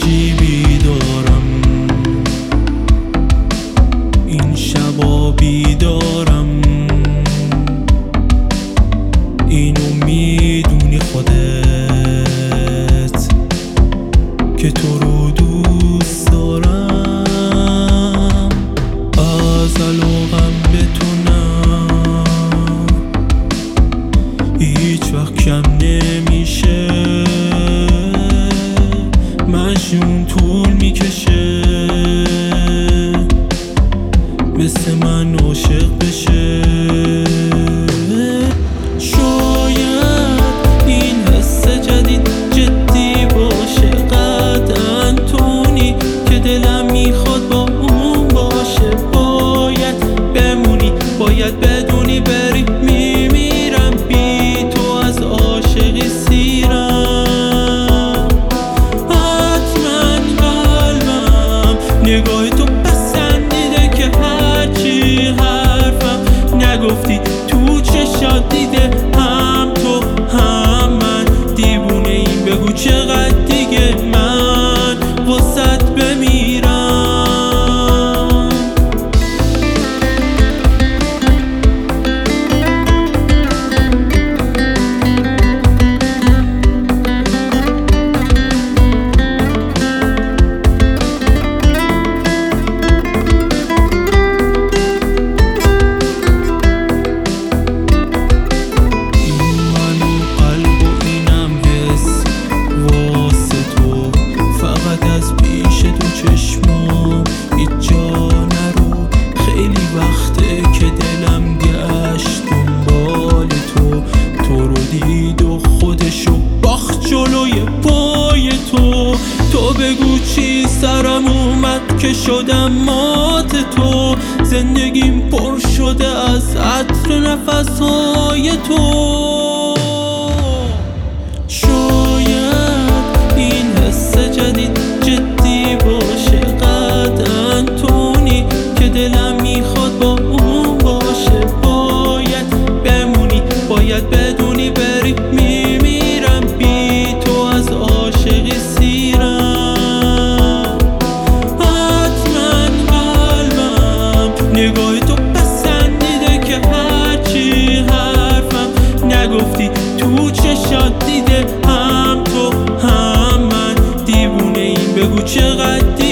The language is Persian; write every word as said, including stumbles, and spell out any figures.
عجیبی دارم، این شبا بیدارم. اینو میدونی خودت که تو رو دوست دارم. از علاقم به تو نه هیچ وقت کم نمیشه، مجنون طول میکشه مثل من عاشق بشه. شاید این حس جدید جدی باشه، قطعاً تونی که دلم میخواد با اون باشه. باید بمونی، باید بدونی بری، میمیرم بی تو از عاشقی سیرم. حتما قلبم نگاه تو پسندیده که هرچی حرفم نگفتی تو چشات دیده. هم تو هم من دیوونه این، بگو چقدر دیگه من واسط بمیرم. تو بگو چی سرم اومد که شدم مات تو، زندگیم پر شده از عطر نفسهای تو. شاید این حس جدید جدی باشه، قطعاً تونی که دلم میخواد با اون باشه. باید بمونی، باید بدونی بری، میمیرم بی تو از عاشقی سیرم. نگاه تو پسندیده که هرچی حرفم نگفتی تو چشات دیده. هم تو هم من دیوونه این، بگو چقدر